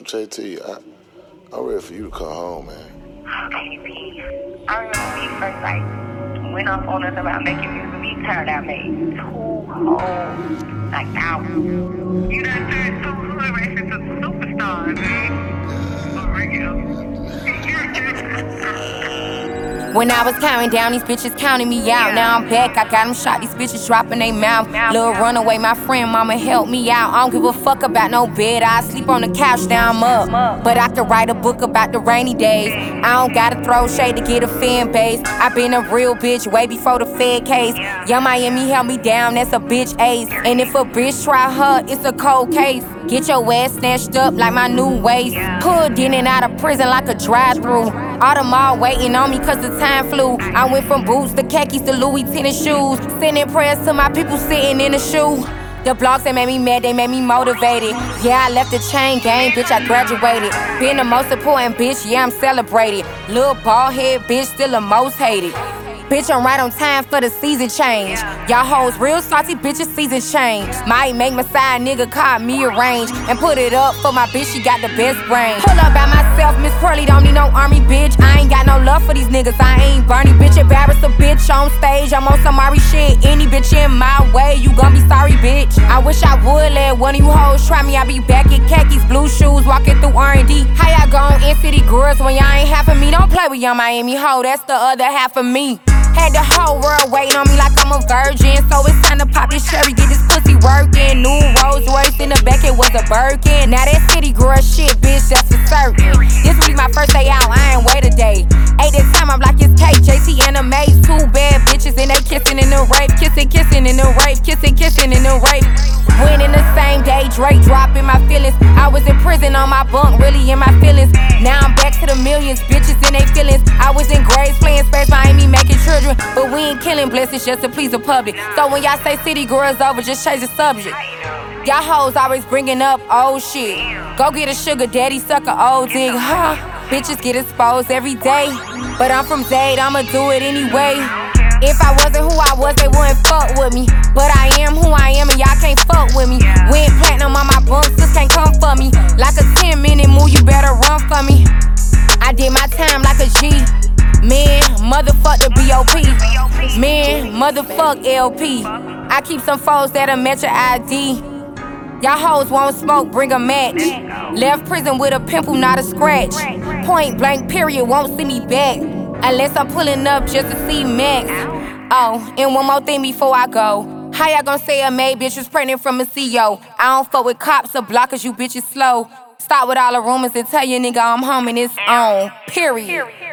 JT, I'm ready for you to come home, man. Okay, peace. I remember when we first went off on us about making music. We turned out made 2 whole albums. You done turned 2 hood races into superstars, man. For real. When I was counting down, these bitches counting me out. Now I'm back, I got them shot, these bitches dropping they mouth. Little runaway, my friend, mama help me out. I don't give a fuck about no bed, I sleep on the couch, now I'm up. But I could write a book about the rainy days. I don't gotta throw shade to get a fan base. I been a real bitch way before the Fed case. Young Miami held me down, that's a bitch ace. And if a bitch try her, it's a cold case. Get your ass snatched up like my new waist. Pulled in and out of prison like a drive-thru. All the mall waiting on me cause the time flew. I went from boots to khakis to Louis tennis shoes. Sending prayers to my people sitting in the shoe. The blogs, they made me mad, they made me motivated. Yeah, I left the chain gang, bitch, I graduated. Been the most important bitch, yeah, I'm celebrated. Little bald head bitch, still the most hated. Bitch, I'm right on time for the season change. Y'all hoes real salty, bitches, season change. Might make my side nigga call me a range and put it up for my bitch, she got the best brain. Pull up by myself, Miss Pearly, don't need no army, bitch. I ain't got no love for these niggas, I ain't Bernie, bitch. Embarrass a bitch on stage, I'm on some Ari shit. Any bitch in my way, you gon' be sorry, bitch. I wish I would let one of you hoes try me. I be back in khakis, blue shoes, walking through R&D. How y'all gon' in-city girls when y'all ain't half of me? Don't play with Young Miami hoe, that's the other half of me. Had the whole world waiting on me like I'm a virgin. So it's time to pop this cherry, get this pussy working. New Rolls Royce in the back, it was a Birkin. Now that city girl shit, bitch, that's for certain. This week my first day out, I ain't wait a day. Ate this time, I'm like it's cake, JT and a maze. 2 bad bitches and they kissing in the rape. Kissing in the rape, kissing in the rape. Went in the same day, Drake dropping my feelings. I was in prison on my bunk, really in my feelings. Now I'm back to the millions, bitches in they feelings. I was in grades playing Space Miami, making children. But we ain't killing blessings just to please the public. So when y'all say city girls over, just change the subject. Y'all hoes always bringing up old shit. Go get a sugar daddy, suck a old dick, huh? Bitches get exposed every day. But I'm from Zade, I'ma do it anyway. If I wasn't who I was, they wouldn't fuck with me. But I am who I am and y'all can't fuck with me. Went platinum on my bunk, sis can't come for me. Like a 10-minute move, you better run for me. I did my time like a G. Man, motherfuck the B.O.P. Man, motherfuck LP. I keep some foes that'll match your ID. Y'all hoes won't smoke, bring a match. Left prison with a pimple, not a scratch. Point blank, period, won't see me back. Unless I'm pulling up just to see Max. Oh, and one more thing before I go. How y'all gon' say a maid bitch was pregnant from a CEO? I don't fuck with cops or blockers, you bitches slow. Stop with all the rumors and tell your nigga I'm home and it's on. Period.